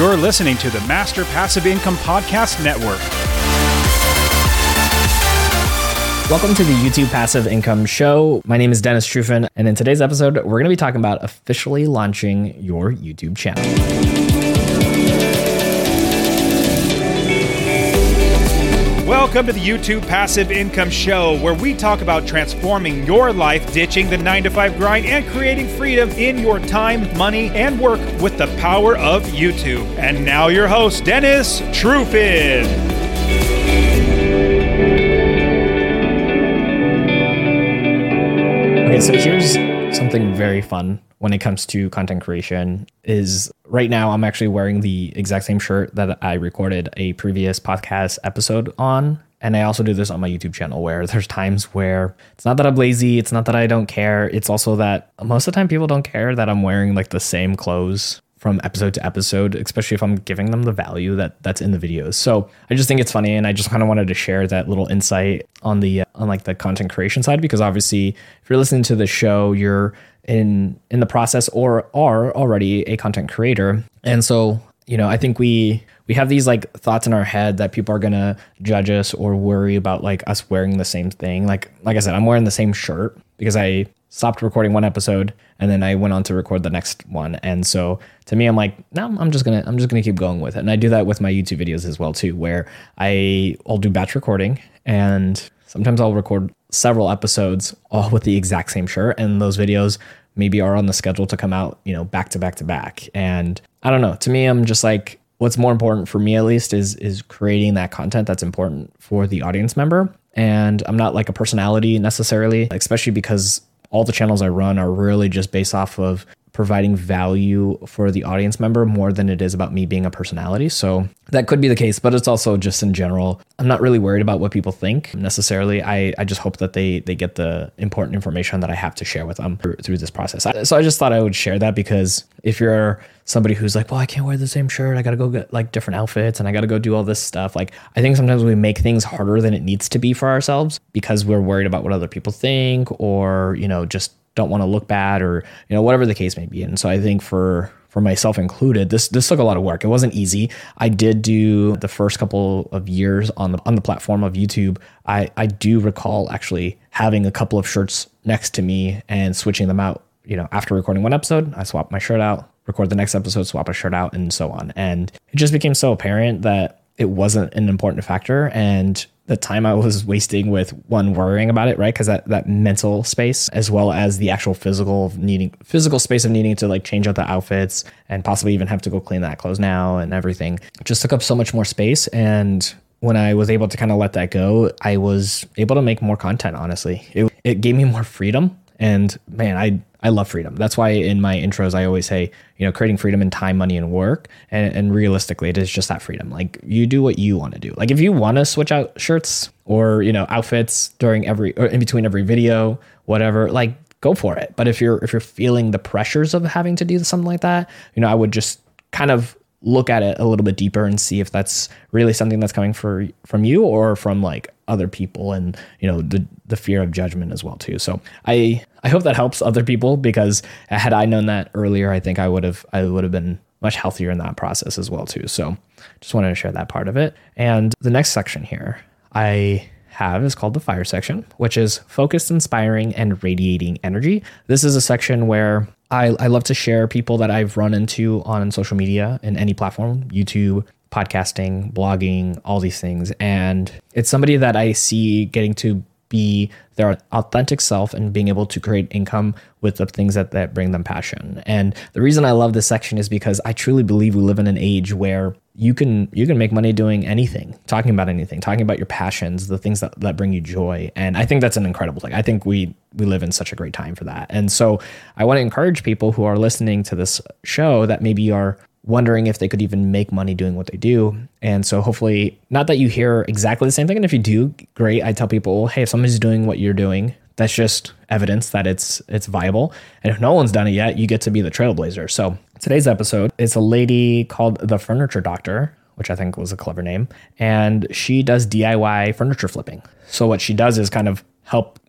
You're listening to the Master Passive Income Podcast Network. Welcome to the YouTube Passive Income Show. My name is Dennis Trufant, and in today's episode, we're going to be talking about officially launching your YouTube channel. Welcome to the YouTube Passive Income Show, where we talk about transforming your life, ditching the 9-to-5 grind, and creating freedom in your time, money, and work with the power of YouTube. And now your host, Dennis Trufant. Okay, so here's something very fun when it comes to content creation is right now I'm actually wearing the exact same shirt that I recorded a previous podcast episode on. And I also do this on my YouTube channel where there's times where it's not that I'm lazy, it's not that I don't care. It's also that most of the time people don't care that I'm wearing like the same clothes from episode to episode, especially if I'm giving them the value that's in the videos. So I just think it's funny, and I just kind of wanted to share that little insight on the content creation side, because obviously if you're listening to the show, you're in the process or are already a content creator. And so, I think we have these like thoughts in our head that people are gonna judge us or worry about like us wearing the same thing. Like I said, I'm wearing the same shirt because I stopped recording one episode and then I went on to record the next one. And so to me, I'm like, no, I'm just gonna keep going with it. And I do that with my YouTube videos as well too, where I'll do batch recording, and sometimes I'll record several episodes all with the exact same shirt, and those videos maybe are on the schedule to come out, back to back to back. And I don't know, to me, I'm just like, what's more important for me at least is creating that content that's important for the audience member. And I'm not like a personality necessarily, especially because all the channels I run are really just based off of providing value for the audience member more than it is about me being a personality. So that could be the case, but it's also just in general, I'm not really worried about what people think necessarily. I just hope that they get the important information that I have to share with them through this process. So I just thought I would share that, because if you're somebody who's like, well, I can't wear the same shirt, I got to go get like different outfits and I got to go do all this stuff. Like, I think sometimes we make things harder than it needs to be for ourselves because we're worried about what other people think, or, just don't want to look bad, or, whatever the case may be. And so I think for myself included, this took a lot of work. It wasn't easy. I did do the first couple of years on the platform of YouTube. I do recall actually having a couple of shirts next to me and switching them out. After recording one episode, I swap my shirt out, record the next episode, swap a shirt out, and so on. And it just became so apparent that it wasn't an important factor, and the time I was wasting with worrying about it, right? Because that mental space, as well as the actual physical space of needing to like change out the outfits and possibly even have to go clean that clothes now and everything, just took up so much more space. And when I was able to kind of let that go, I was able to make more content, honestly. It gave me more freedom. And man, I love freedom. That's why in my intros, I always say, creating freedom in time, money, and work. And realistically, it is just that freedom. Like, you do what you want to do. Like, if you want to switch out shirts or, outfits or in between every video, whatever, like, go for it. But if you're feeling the pressures of having to do something like that, I would just kind of look at it a little bit deeper and see if that's really something that's coming from you or from like other people, and the fear of judgment as well too. So I hope that helps other people, because had I known that earlier, I think I would have been much healthier in that process as well too. So just wanted to share that part of it. And the next section here I have is called the fire section, which is focused, inspiring, and radiating energy. This is a section where I love to share people that I've run into on social media in any platform, YouTube, podcasting, blogging, all these things. And it's somebody that I see getting to be their authentic self and being able to create income with the things that bring them passion. And the reason I love this section is because I truly believe we live in an age where you can make money doing anything, talking about your passions, the things that bring you joy. And I think that's an incredible thing. I think we live in such a great time for that. And so I want to encourage people who are listening to this show that maybe are wondering if they could even make money doing what they do. And so hopefully, not that you hear exactly the same thing. And if you do, great. I tell people, hey, if somebody's doing what you're doing, that's just evidence that it's viable. And if no one's done it yet, you get to be the trailblazer. So today's episode is a lady called The Furniture Doctor, which I think was a clever name. And she does DIY furniture flipping. So what she does is kind of help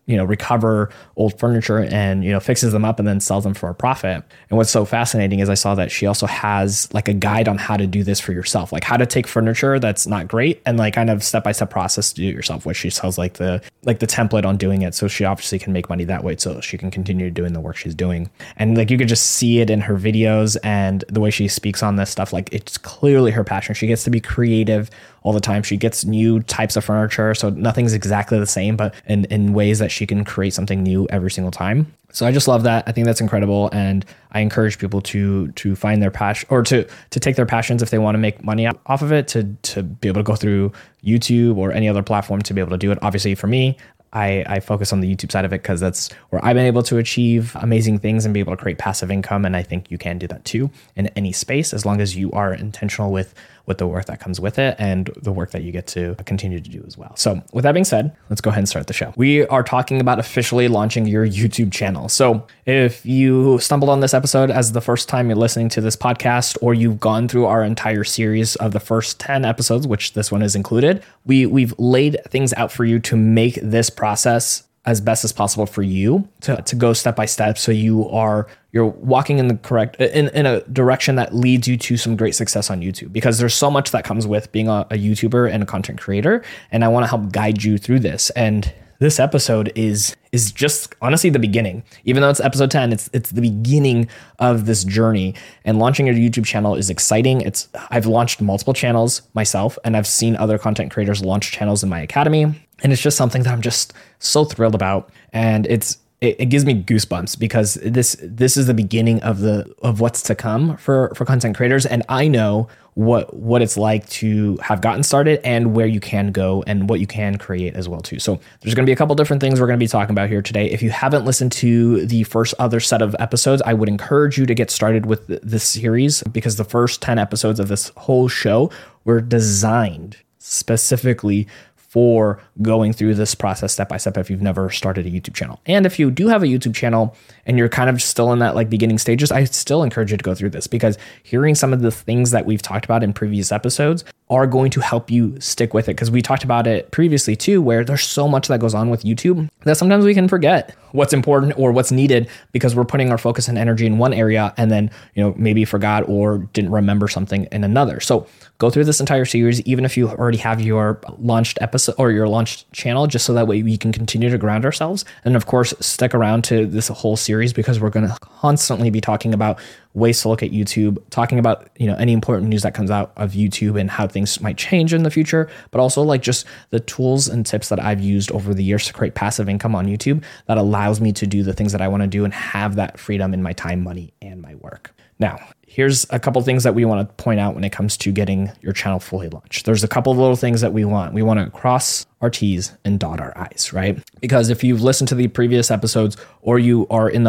recover old furniture and, fixes them up and then sells them for a profit. And what's so fascinating is I saw that she also has like a guide on how to do this for yourself, like how to take furniture that's not great and like kind of step-by-step process to do it yourself, which she sells like the template on doing it. So she obviously can make money that way so she can continue doing the work she's doing. And like you could just see it in her videos and the way she speaks on this stuff. Like it's clearly her passion. She gets to be creative all the time. She gets new types of furniture. So nothing's exactly the same, but in ways that she can create something new every single time. So I just love that. I think that's incredible. And I encourage people to find their passion or to take their passions if they want to make money off of it, to be able to go through YouTube or any other platform to be able to do it. Obviously for me, I focus on the YouTube side of it because that's where I've been able to achieve amazing things and be able to create passive income. And I think you can do that too in any space, as long as you are intentional with the work that comes with it and the work that you get to continue to do as well. So with that being said, let's go ahead and start the show. We are talking about officially launching your YouTube channel. So if you stumbled on this episode as the first time you're listening to this podcast, or you've gone through our entire series of the first 10 episodes, which this one is included, we've laid things out for you to make this process as best as possible for you to go step by step. So you're walking in the correct, in a direction that leads you to some great success on YouTube, because there's so much that comes with being a YouTuber and a content creator. And I want to help guide you through this. And this episode is just honestly the beginning. Even though it's episode 10, it's the beginning of this journey. And launching your YouTube channel is exciting. I've launched multiple channels myself, and I've seen other content creators launch channels in my academy. And it's just something that I'm just so thrilled about. And it gives me goosebumps, because this is the beginning of what's to come for content creators. And I know what it's like to have gotten started and where you can go and what you can create as well too. So there's going to be a couple different things we're going to be talking about here today. If you haven't listened to the first other set of episodes, I would encourage you to get started with this series, because the first 10 episodes of this whole show were designed specifically for going through this process step by step if you've never started a YouTube channel. And if you do have a YouTube channel and you're kind of still in that like beginning stages, I still encourage you to go through this, because hearing some of the things that we've talked about in previous episodes are going to help you stick with it. Because we talked about it previously too, where there's so much that goes on with YouTube that sometimes we can forget what's important or what's needed, because we're putting our focus and energy in one area and then, maybe forgot or didn't remember something in another. So go through this entire series, even if you already have your launched episode or your launched channel, just so that way we can continue to ground ourselves. And of course, stick around to this whole series, because we're going to constantly be talking about ways to look at YouTube, talking about, any important news that comes out of YouTube and how things might change in the future, but also like just the tools and tips that I've used over the years to create passive income on YouTube that allows me to do the things that I want to do and have that freedom in my time, money, and my work. Now, here's a couple things that we want to point out when it comes to getting your channel fully launched. There's a couple of little things that we want. We want to cross our T's and dot our I's, right? Because if you've listened to the previous episodes, or you are in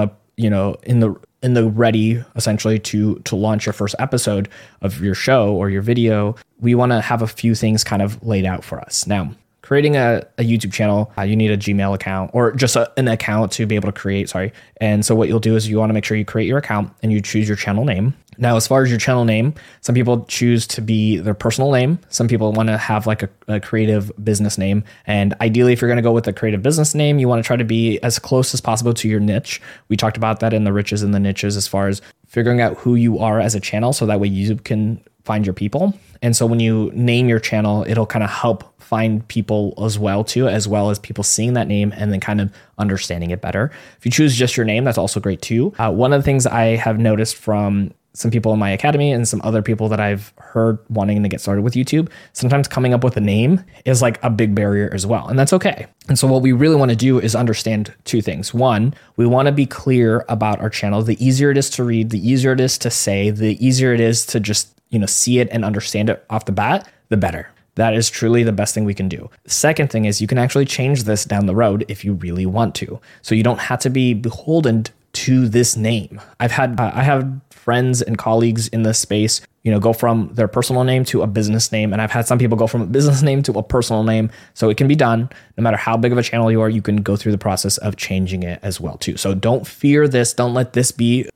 the ready essentially to launch your first episode of your show or your video, we want to have a few things kind of laid out for us. Now, creating a YouTube channel, you need a Gmail account, or just an account to be able to create, And so what you'll do is you want to make sure you create your account and you choose your channel name. Now, as far as your channel name, some people choose to be their personal name. Some people want to have like a creative business name. And ideally, if you're going to go with a creative business name, you want to try to be as close as possible to your niche. We talked about that in the riches and the niches, as far as figuring out who you are as a channel, so that way YouTube can find your people. And so when you name your channel, it'll kind of help find people as well as people seeing that name and then kind of understanding it better. If you choose just your name, that's also great too. One of the things I have noticed from some people in my academy and some other people that I've heard wanting to get started with YouTube, sometimes coming up with a name is like a big barrier as well. And that's okay. And so what we really want to do is understand two things. One, we want to be clear about our channel. The easier it is to read, the easier it is to say, the easier it is to just, see it and understand it off the bat, the better. That is truly the best thing we can do. The second thing is you can actually change this down the road if you really want to. So you don't have to be beholden to this name. I have friends and colleagues in this space, go from their personal name to a business name. And I've had some people go from a business name to a personal name. So it can be done. No matter how big of a channel you are, you can go through the process of changing it as well too. So don't fear this. Don't let this be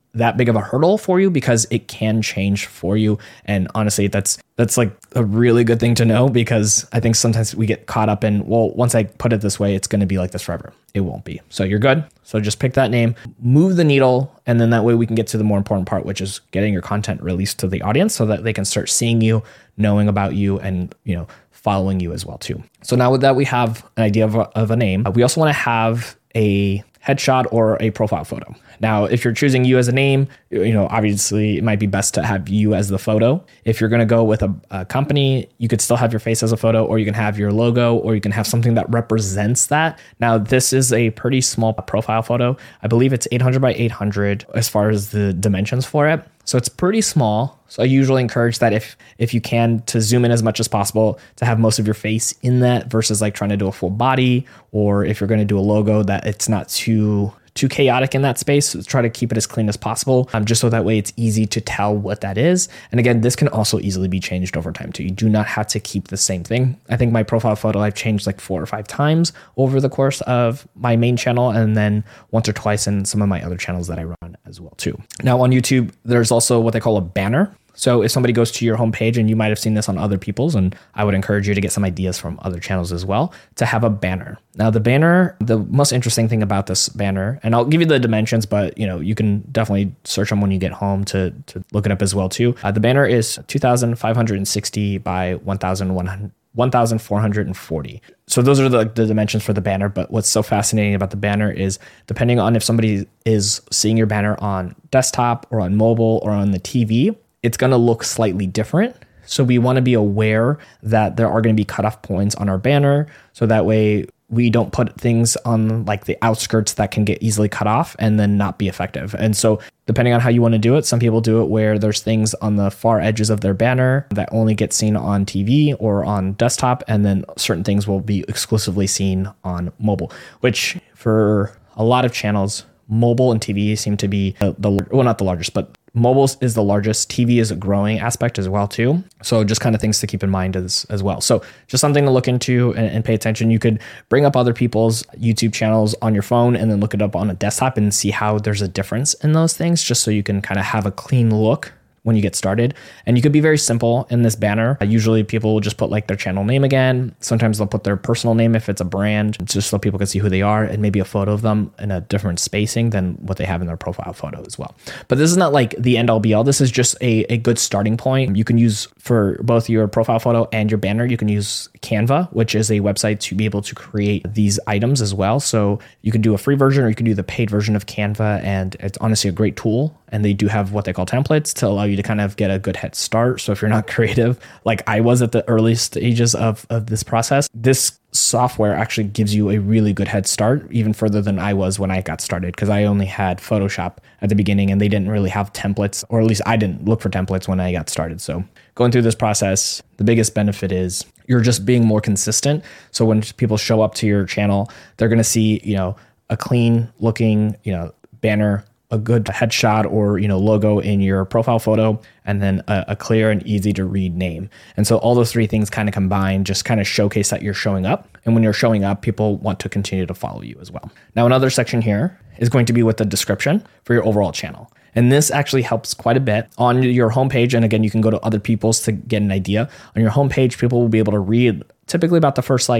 that big of a hurdle for you because it can change for you. And honestly, that's like a really good thing to know, because I think sometimes we get caught up in, well, once I put it this way, it's going to be like this forever. It won't be. So you're good. So just pick that name, move the needle, and then that way we can get to the more important part, which is getting your content released to the audience so that they can start seeing you, knowing about you, and, following you as well too. So now with that, we have an idea of a name. We also want to have a headshot or a profile photo. Now, if you're choosing you as a name, obviously it might be best to have you as the photo. If you're going to go with a company, you could still have your face as a photo, or you can have your logo, or you can have something that represents that. Now, this is a pretty small profile photo. I believe it's 800 by 800 as far as the dimensions for it. So it's pretty small. So I usually encourage that if you can, to zoom in as much as possible, to have most of your face in that versus like trying to do a full body, or if you're going to do a logo, that it's not too chaotic in that space. So try to keep it as clean as possible, just so that way it's easy to tell what that is. And again, this can also easily be changed over time too. You do not have to keep the same thing. I think my profile photo I've changed like 4 or 5 times over the course of my main channel, and then once or twice in some of my other channels that I run as well too. Now on YouTube, there's also what they call a banner. So if somebody goes to your homepage, and you might have seen this on other people's, and I would encourage you to get some ideas from other channels as well, to have a banner. Now the banner, the most interesting thing about this banner, and I'll give you the dimensions, but you can definitely search them when you get home to look it up as well too. The banner is 2,560 by 1,440. So those are the dimensions for the banner. But what's so fascinating about the banner is, depending on if somebody is seeing your banner on desktop or on mobile or on the TV, it's going to look slightly different. So we want to be aware that there are going to be cutoff points on our banner, so that way we don't put things on like the outskirts that can get easily cut off and then not be effective. And so depending on how you want to do it, some people do it where there's things on the far edges of their banner that only get seen on TV or on desktop, and then certain things will be exclusively seen on mobile, which for a lot of channels, mobile and TV seem to be not the largest, but mobile is the largest. TV is a growing aspect as well too. So just kind of things to keep in mind as well. So just something to look into and pay attention. You could bring up other people's YouTube channels on your phone and then look it up on a desktop and see how there's a difference in those things, just so you can kind of have a clean look when you get started. And you could be very simple in this banner. Usually people will just put like their channel name again. Sometimes they'll put their personal name if it's a brand, just so people can see who they are, and maybe a photo of them in a different spacing than what they have in their profile photo as well. But this is not like the end all be all. This is just a good starting point. You can use for both your profile photo and your banner, you can use Canva, which is a website to be able to create these items as well. So you can do a free version, or you can do the paid version of Canva, and it's honestly a great tool. And they do have what they call templates to allow you to kind of get a good head start. So if you're not creative, like I was at the early stages of this process, this software actually gives you a really good head start, even further than I was when I got started, because I only had Photoshop at the beginning and they didn't really have templates, or at least I didn't look for templates when I got started. So going through this process, the biggest benefit is you're just being more consistent. So when people show up to your channel, they're going to see, a clean looking, banner, a good headshot or logo in your profile photo, and then a clear and easy to read name. And so all those three things kind of combine, just kind of showcase that you're showing up. And when you're showing up, people want to continue to follow you as well. Now, another section here is going to be with the description for your overall channel. And this actually helps quite a bit on your homepage. And again, you can go to other people's to get an idea. On your homepage, people will be able to read typically about the first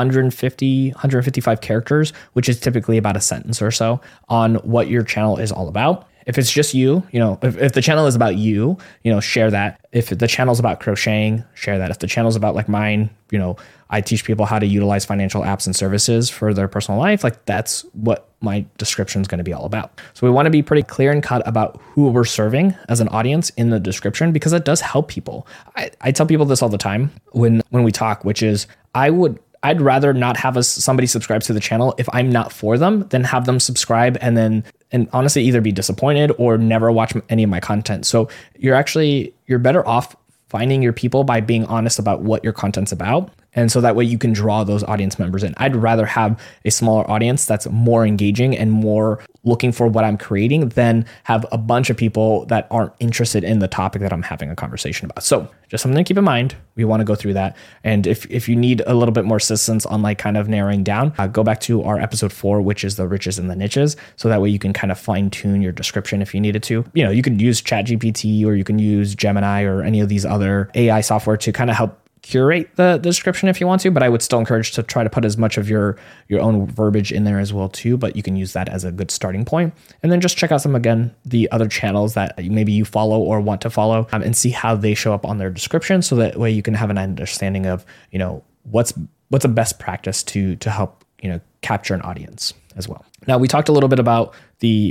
155 characters, which is typically about a sentence or so, on what your channel is all about. If it's just you, if the channel is about you, share that. If the channel's about crocheting, share that. If the channel's about like mine, I teach people how to utilize financial apps and services for their personal life. Like that's what my description is going to be all about. So we want to be pretty clear and cut about who we're serving as an audience in the description, because it does help people. I tell people this all the time when we talk, which is I'd rather not have somebody subscribe to the channel if I'm not for them than have them subscribe and honestly either be disappointed or never watch any of my content. So you're better off finding your people by being honest about what your content's about And so that way you can draw those audience members in. I'd rather have a smaller audience that's more engaging and more looking for what I'm creating than have a bunch of people that aren't interested in the topic that I'm having a conversation about. So just something to keep in mind. We want to go through that. And if you need a little bit more assistance on like kind of narrowing down, go back to our episode 4, which is the riches and the niches. So that way you can kind of fine tune your description if you needed to. You know, you could use ChatGPT or you can use Gemini or any of these other AI software to kind of help curate the description if you want to, but I would still encourage to try to put as much of your own verbiage in there as well too, but you can use that as a good starting point. And then just check out the other channels that maybe you follow or want to follow, and see how they show up on their description. So that way you can have an understanding of, you know, what's a best practice to help, you know, capture an audience as well. Now we talked a lot about the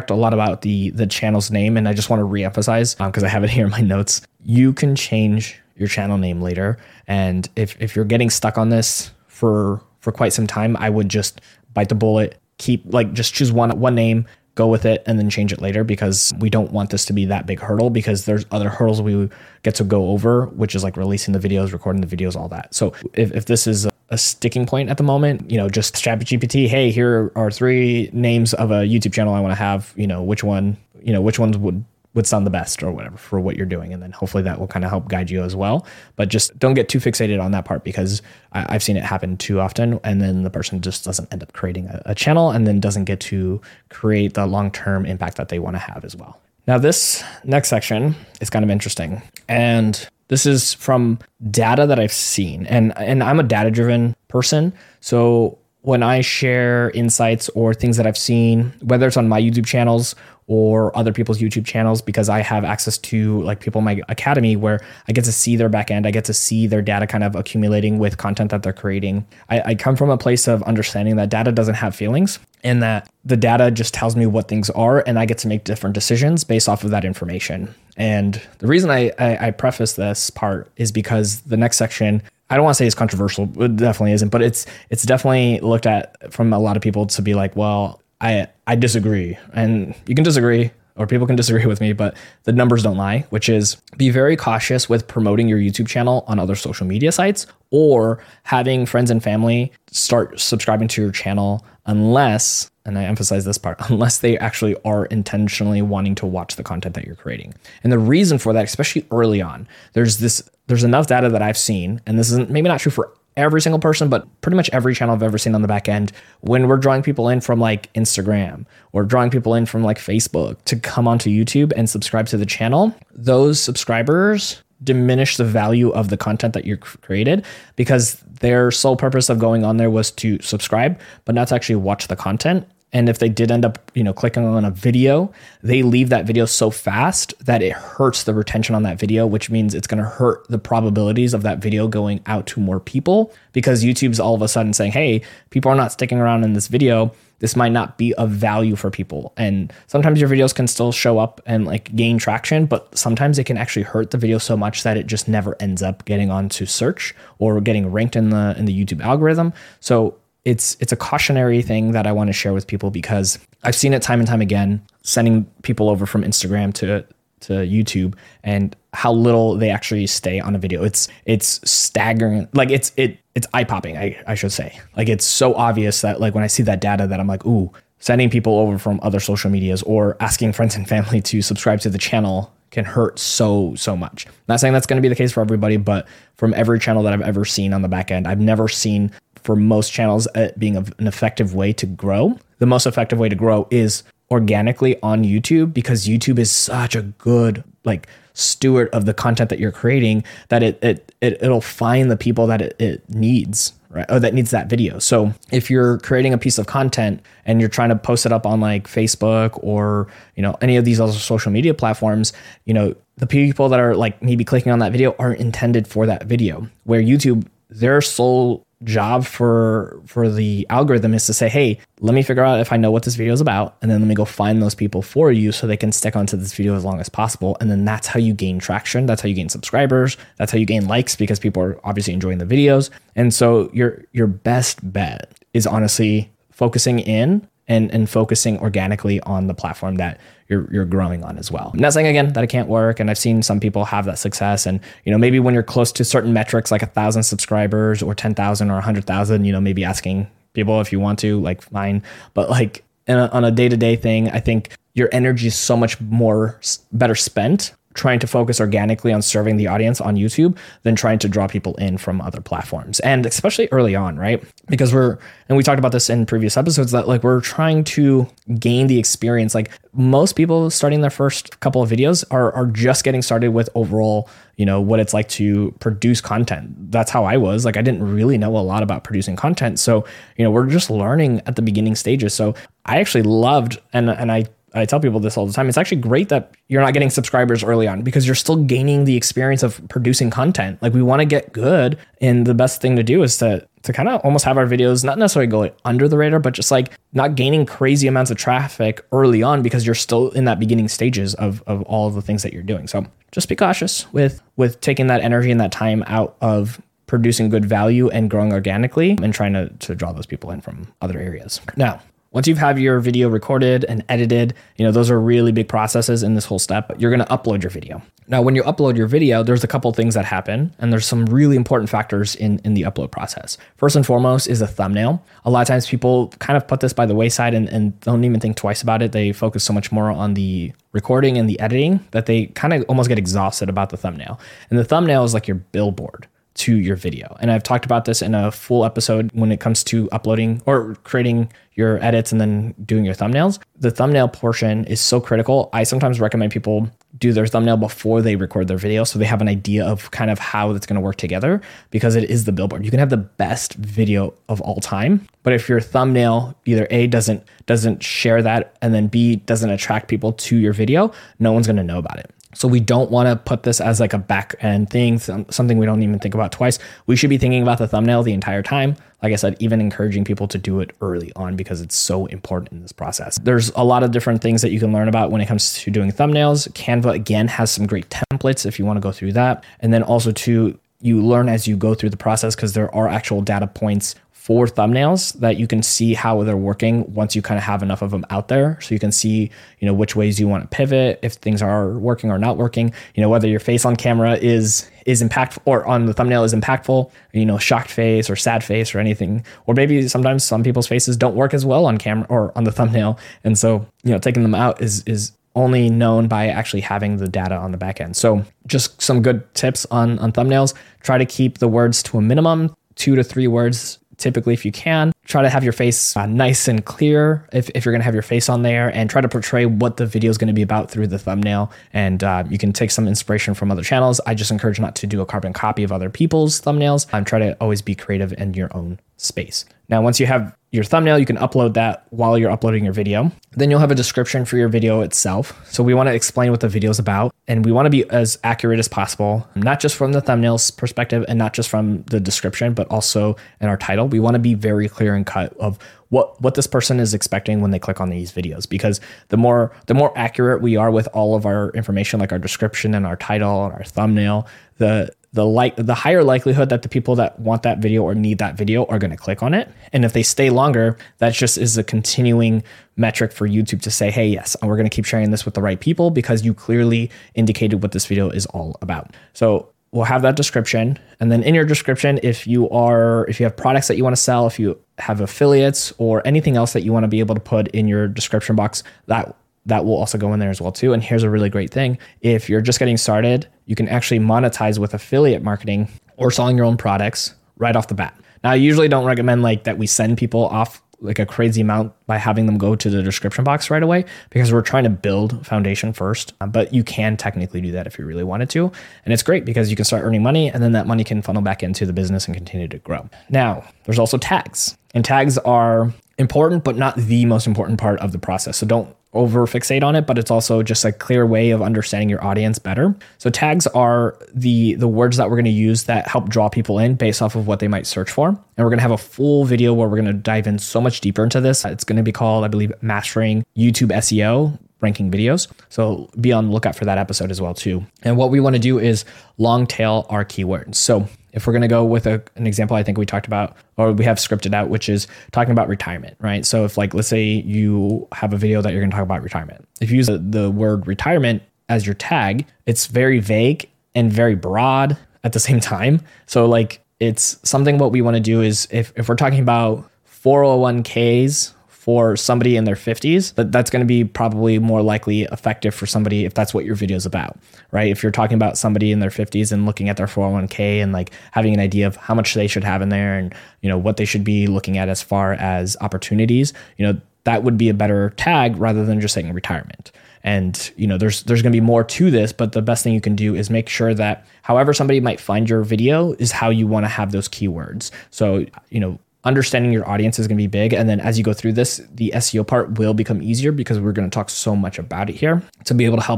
channel's name, and I just want to reemphasize, because I have it here in my notes. You can change your channel name later. And if you're getting stuck on this for quite some time, I would just bite the bullet, just choose one name, go with it, and then change it later, because we don't want this to be that big hurdle, because there's other hurdles we get to go over, which is like releasing the videos, recording the videos, all that. So if this is a sticking point at the moment, you know, just ChatGPT, hey, here are 3 names of a YouTube channel I want to have, you know, which ones would sound the best or whatever for what you're doing. And then hopefully that will kind of help guide you as well. But just don't get too fixated on that part, because I've seen it happen too often. And then the person just doesn't end up creating a channel and then doesn't get to create the long-term impact that they want to have as well. Now, this next section is kind of interesting. And this is from data that I've seen. And I'm a data-driven person. So when I share insights or things that I've seen, whether it's on my YouTube channels or other people's YouTube channels, because I have access to like people in my academy where I get to see their back end, I get to see their data kind of accumulating with content that they're creating. I come from a place of understanding that data doesn't have feelings, and that the data just tells me what things are, and I get to make different decisions based off of that information. And the reason I preface this part is because the next section, I don't want to say it's controversial, it definitely isn't, but it's definitely looked at from a lot of people to be like, well, I disagree. And you can disagree, or people can disagree with me, but the numbers don't lie, which is be very cautious with promoting your YouTube channel on other social media sites or having friends and family start subscribing to your channel unless, and I emphasize this part, unless they actually are intentionally wanting to watch the content that you're creating. And the reason for that, especially early on, there's enough data that I've seen, and this isn't maybe not true for every single person, but pretty much every channel I've ever seen on the back end, when we're drawing people in from like Instagram or drawing people in from like Facebook to come onto YouTube and subscribe to the channel, those subscribers diminish the value of the content that you created, because their sole purpose of going on there was to subscribe, but not to actually watch the content. And if they did end up, clicking on a video, they leave that video so fast that it hurts the retention on that video, which means it's going to hurt the probabilities of that video going out to more people, because YouTube's all of a sudden saying, hey, people are not sticking around in this video. This might not be of value for people. And sometimes your videos can still show up and like gain traction, but sometimes it can actually hurt the video so much that it just never ends up getting onto search or getting ranked in the YouTube algorithm. So it's a cautionary thing that I want to share with people, because I've seen it time and time again, sending people over from Instagram to YouTube, and how little they actually stay on a video. It's staggering. Like it's eye-popping, I should say. Like it's so obvious that like when I see that data that I'm like, ooh, sending people over from other social medias or asking friends and family to subscribe to the channel can hurt so much. Not saying that's going to be the case for everybody, but from every channel that I've ever seen on the back end, I've never seen for most channels being an effective way to grow. The most effective way to grow is organically on YouTube, because YouTube is such a good like steward of the content that you're creating, that it'll find the people that it needs, right? Or that needs that video. So if you're creating a piece of content and you're trying to post it up on like Facebook or, any of these other social media platforms, the people that are like maybe clicking on that video aren't intended for that video, where YouTube, their sole job for the algorithm is to say, hey, let me figure out if I know what this video is about, and then let me go find those people for you so they can stick onto this video as long as possible. And then that's how you gain traction. That's how you gain subscribers. That's how you gain likes, because people are obviously enjoying the videos. And so your best bet is honestly focusing in and focusing organically on the platform that you're growing on as well. I'm not saying again that it can't work, and I've seen some people have that success. And maybe when you're close to certain metrics like 1,000 subscribers or 10,000 or 100,000, maybe asking people if you want to, like, fine. But like on a day-to-day thing, I think your energy is so much better spent trying to focus organically on serving the audience on YouTube than trying to draw people in from other platforms. And especially early on, right? Because we talked about this in previous episodes, that like we're trying to gain the experience. Like most people starting their first couple of videos are just getting started with overall, what it's like to produce content. That's how I was. Like I didn't really know a lot about producing content. So, we're just learning at the beginning stages. So I actually loved, and I tell people this all the time, it's actually great that you're not getting subscribers early on because you're still gaining the experience of producing content. Like we want to get good, and the best thing to do is to kind of almost have our videos not necessarily go under the radar, but just like not gaining crazy amounts of traffic early on because you're still in that beginning stages of all of the things that you're doing. So just be cautious with taking that energy and that time out of producing good value and growing organically and trying to draw those people in from other areas. Now, once you've had your video recorded and edited, those are really big processes in this whole step. You're going to upload your video. Now, when you upload your video, there's a couple things that happen, and there's some really important factors in the upload process. First and foremost is a thumbnail. A lot of times people kind of put this by the wayside and don't even think twice about it. They focus so much more on the recording and the editing that they kind of almost get exhausted about the thumbnail. And the thumbnail is like your billboard to your video. And I've talked about this in a full episode when it comes to uploading or creating your edits and then doing your thumbnails. The thumbnail portion is so critical. I sometimes recommend people do their thumbnail before they record their video so they have an idea of kind of how it's going to work together, because it is the billboard. You can have the best video of all time, but if your thumbnail either A, doesn't share that, and then B, doesn't attract people to your video, no one's going to know about it. So we don't want to put this as like a back end thing, something we don't even think about twice. We should be thinking about the thumbnail the entire time. Like I said, even encouraging people to do it early on because it's so important in this process. There's a lot of different things that you can learn about when it comes to doing thumbnails. Canva, again, has some great templates if you want to go through that. And then also too, you learn as you go through the process because there are actual data points for thumbnails that you can see how they're working once you kind of have enough of them out there. So you can see, which ways you want to pivot, if things are working or not working, whether your face on camera is impactful or on the thumbnail is impactful, shocked face or sad face or anything. Or maybe sometimes some people's faces don't work as well on camera or on the thumbnail. And so, taking them out is only known by actually having the data on the back end. So just some good tips on thumbnails. Try to keep the words to a minimum, 2 to 3 words. Typically, if you can, try to have your face nice and clear if you're going to have your face on there, and try to portray what the video is going to be about through the thumbnail. And you can take some inspiration from other channels. I just encourage not to do a carbon copy of other people's thumbnails. Try to always be creative in your own space. Now, once you have your thumbnail, you can upload that while you're uploading your video. Then you'll have a description for your video itself. So we want to explain what the video is about, and we want to be as accurate as possible, not just from the thumbnail's perspective and not just from the description, but also in our title. We want to be very clear and cut of what this person is expecting when they click on these videos, because the more accurate we are with all of our information, like our description and our title and our thumbnail, the higher likelihood that the people that want that video or need that video are going to click on it. And if they stay longer, that just is a continuing metric for YouTube to say, hey, yes, we're going to keep sharing this with the right people because you clearly indicated what this video is all about. So we'll have that description. And then in your description, if you have products that you want to sell, if you have affiliates or anything else that you want to be able to put in your description box, that will also go in there as well too. And here's a really great thing. If you're just getting started, you can actually monetize with affiliate marketing or selling your own products right off the bat. Now, I usually don't recommend that we send people off like a crazy amount by having them go to the description box right away, because we're trying to build foundation first. But you can technically do that if you really wanted to. And it's great because you can start earning money, and then that money can funnel back into the business and continue to grow. Now, there's also tags. And tags are important, but not the most important part of the process. So don't over fixate on it, but it's also just a clear way of understanding your audience better. So tags are the words that we're going to use that help draw people in based off of what they might search for. And we're going to have a full video where we're going to dive in so much deeper into this. It's going to be called, I believe, Mastering YouTube SEO ranking videos. So be on the lookout for that episode as well too. And what we want to do is long tail our keywords. So if we're going to go with an example, I think we talked about, or we have scripted out, which is talking about retirement, right? So if like, let's say you have a video that you're going to talk about retirement. If you use the word retirement as your tag, it's very vague and very broad at the same time. So like it's something what we want to do is if we're talking about 401ks for somebody in their 50s, that's going to be probably more likely effective for somebody if that's what your video is about, right? If you're talking about somebody in their 50s and looking at their 401k and like having an idea of how much they should have in there and, you know, what they should be looking at as far as opportunities, you know, that would be a better tag rather than just saying retirement. And, you know, there's going to be more to this, but the best thing you can do is make sure that however somebody might find your video is how you want to have those keywords. So, you know, understanding your audience is going to be big. And then as you go through this, the SEO part will become easier because we're going to talk so much about it here to be able to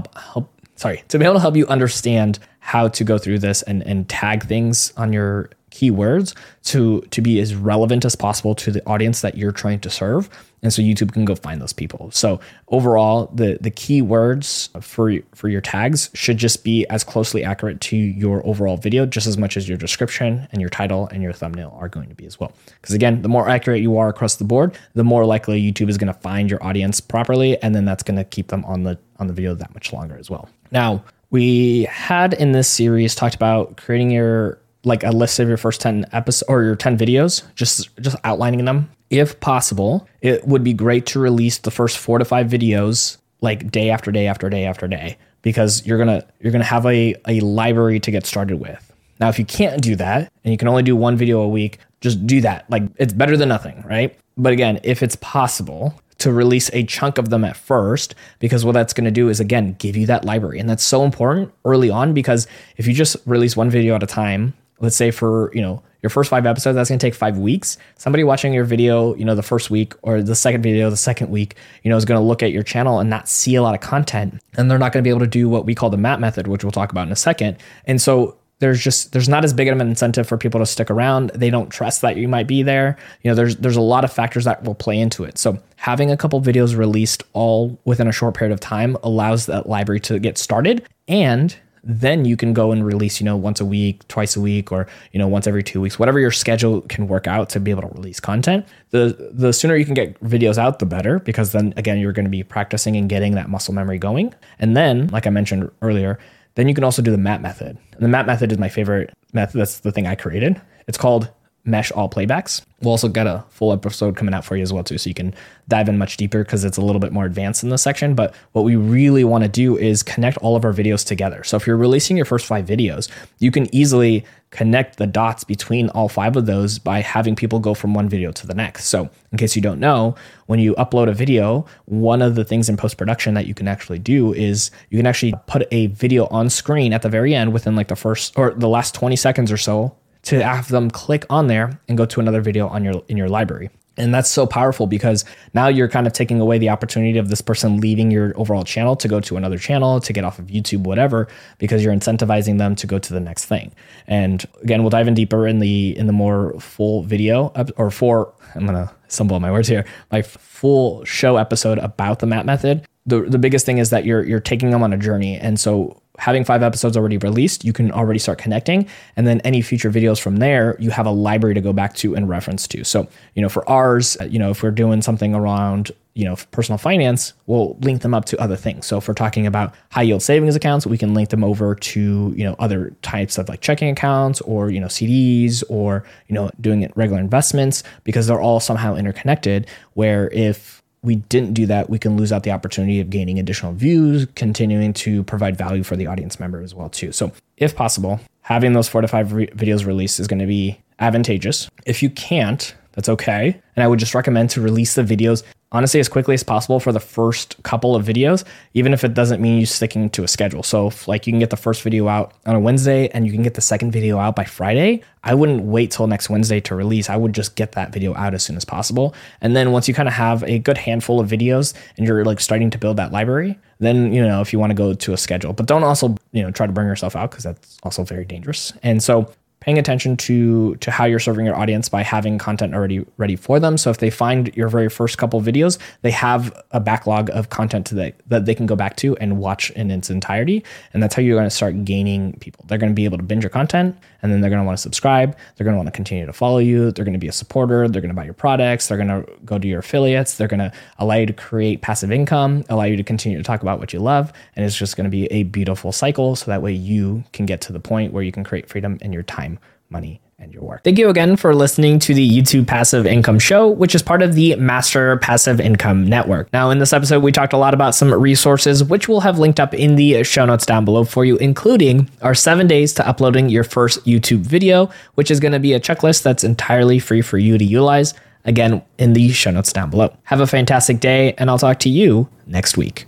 help you understand how to go through this and tag things on your keywords to be as relevant as possible to the audience that you're trying to serve. And so YouTube can go find those people. So overall, the keywords for your tags should just be as closely accurate to your overall video, just as much as your description and your title and your thumbnail are going to be as well. Because again, the more accurate you are across the board, the more likely YouTube is going to find your audience properly. And then that's going to keep them on the video that much longer as well. Now, we had in this series talked about creating your like a list of your first 10 episodes or your 10 videos, just outlining them. If possible, it would be great to release the first 4 to 5 videos like day after day after day after day, because you're gonna have a library to get started with. Now, if you can't do that and you can only do 1 video a week, just do that. Like it's better than nothing, right? But again, if it's possible to release a chunk of them at first, because what that's going to do is again give you that library, and that's so important early on, because if you just release 1 video at a time, let's say for, you know, your first 5 episodes, that's going to take 5 weeks. Somebody watching your video, you know, the first week or the second video, the second week, you know, is going to look at your channel and not see a lot of content. And they're not going to be able to do what we call the MAP method, which we'll talk about in a second. And so there's not as big of an incentive for people to stick around. They don't trust that you might be there. You know, there's a lot of factors that will play into it. So having a couple videos released all within a short period of time allows that library to get started, and then you can go and release, you know, once a week, twice a week, or, you know, once every 2 weeks, whatever your schedule can work out to be able to release content. The sooner you can get videos out, the better, because then again, you're going to be practicing and getting that muscle memory going. And then, like I mentioned earlier, then you can also do the MAP method. And the MAP method is my favorite method. That's the thing I created. It's called Mesh All Playbacks. We'll also get a full episode coming out for you as well too, so you can dive in much deeper because it's a little bit more advanced in this section. But what we really want to do is connect all of our videos together. So if you're releasing your first 5 videos, you can easily connect the dots between all 5 of those by having people go from one video to the next. So in case you don't know, when you upload a video, one of the things in post-production that you can actually do is you can actually put a video on screen at the very end within like the first or the last 20 seconds or so, to have them click on there and go to another video on in your library. And that's so powerful because now you're kind of taking away the opportunity of this person leaving your overall channel to go to another channel, to get off of YouTube, whatever, because you're incentivizing them to go to the next thing. And again, we'll dive in deeper in the more full video I'm going to stumble on my words here, my full show episode about the MAP method. The biggest thing is that you're taking them on a journey. And so having 5 episodes already released, you can already start connecting. And then any future videos from there, you have a library to go back to and reference to. So, you know, for ours, you know, if we're doing something around, you know, personal finance, we'll link them up to other things. So if we're talking about high yield savings accounts, we can link them over to, you know, other types of like checking accounts or, you know, CDs or, you know, doing it regular investments, because they're all somehow interconnected, where if we didn't do that, we can lose out the opportunity of gaining additional views, continuing to provide value for the audience member as well too. So if possible, having those 4 to 5 videos released is going to be advantageous. If you can't, that's okay. And I would just recommend to release the videos honestly as quickly as possible for the first couple of videos, even if it doesn't mean you sticking to a schedule. So if like you can get the first video out on a Wednesday and you can get the second video out by Friday, I wouldn't wait till next Wednesday to release. I would just get that video out as soon as possible. And then once you kind of have a good handful of videos and you're like starting to build that library, then, you know, if you want to go to a schedule, but don't also, you know, try to burn yourself out, because that's also very dangerous. And so paying attention to how you're serving your audience by having content already ready for them. So if they find your very first couple videos, they have a backlog of content that they can go back to and watch in its entirety. And that's how you're going to start gaining people. They're going to be able to binge your content, and then they're going to want to subscribe. They're going to want to continue to follow you. They're going to be a supporter. They're going to buy your products. They're going to go to your affiliates. They're going to allow you to create passive income, allow you to continue to talk about what you love. And it's just going to be a beautiful cycle. So that way you can get to the point where you can create freedom in your time, money, and your work. Thank you again for listening to the YouTube Passive Income Show, which is part of the Master Passive Income Network. Now, in this episode, we talked a lot about some resources, which we'll have linked up in the show notes down below for you, including our 7 days to uploading your first YouTube video, which is going to be a checklist that's entirely free for you to utilize. Again, in the show notes down below. Have a fantastic day, and I'll talk to you next week.